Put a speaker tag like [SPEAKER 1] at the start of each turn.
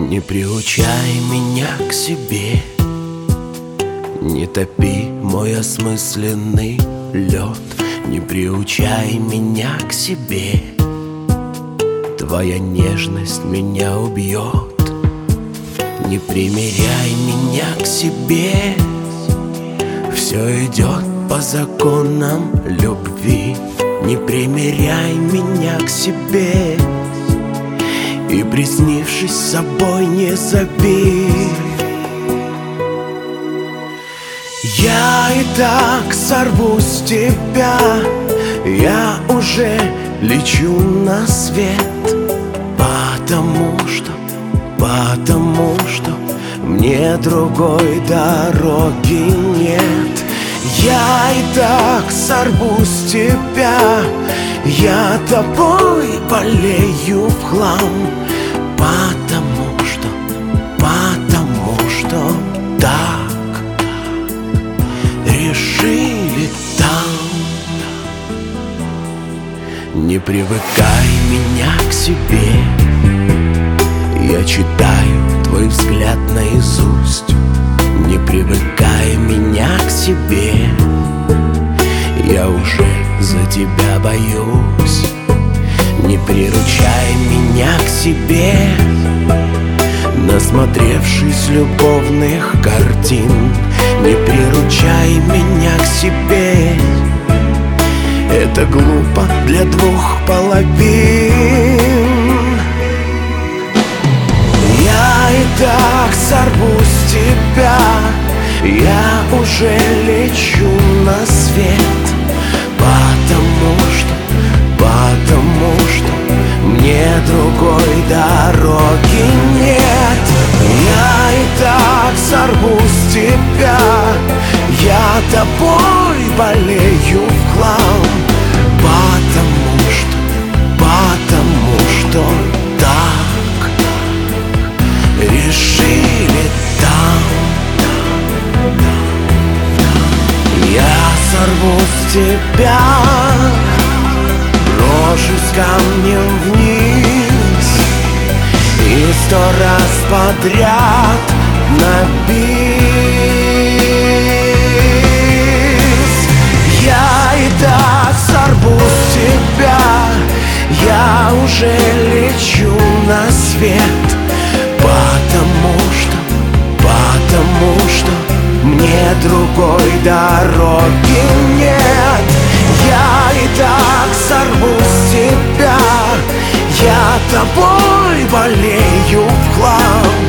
[SPEAKER 1] Не приучай меня к себе, не топи мой осмысленный лед. Не приучай меня к себе, твоя нежность меня убьет. Не примиряй меня к себе, все идет по законам любви. Не примиряй меня к себе и, приснившись собой, не забей. Я и так сорву с тебя, я уже лечу на свет. Потому что мне другой дороги нет. Я и так сорву с тебя, я тобой болею в хлам. Потому что так решили там. Не привыкай меня к себе, я читаю твой взгляд наизусть. Не привыкай меня к себе, я уже за тебя боюсь. Не приручай меня к себе, насмотревшись любовных картин. Не приручай меня к себе, это глупо для двух половин. Я и так сорву с тебя, я уже лечу на свет. Потому что мне другой дороги нет. Я и так сорву с тебя, я тобой болею в хлам. Потому что так решили там. Я сорву с тебя, брошусь камнем вниз и 100 раз подряд на бис. Я и так сорву с тебя, я уже лечу на свет. Потому что мне другой дороги нет. Я и так сорву с тебя, я тобой болею в хлам.